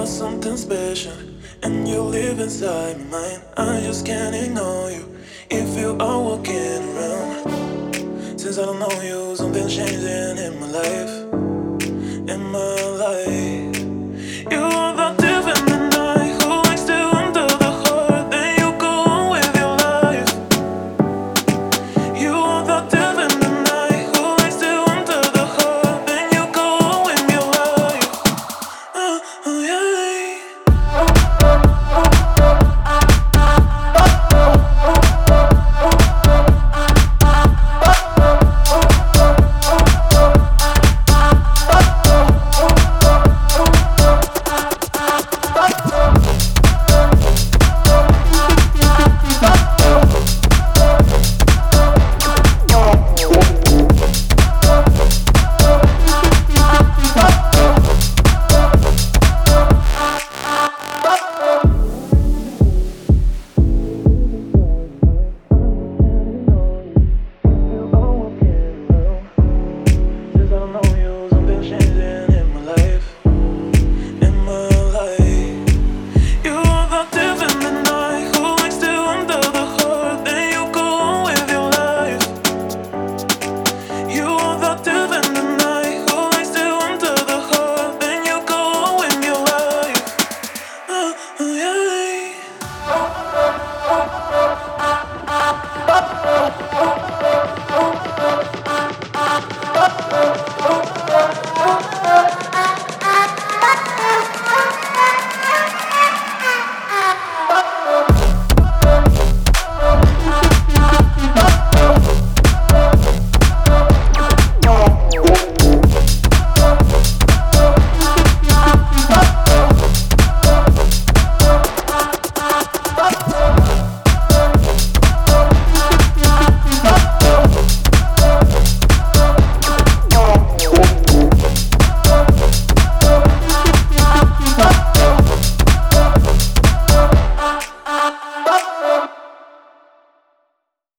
are something special, and you live inside my mind. I just can't ignore you if you are walking around. Since I don't know you, something's changing in my life.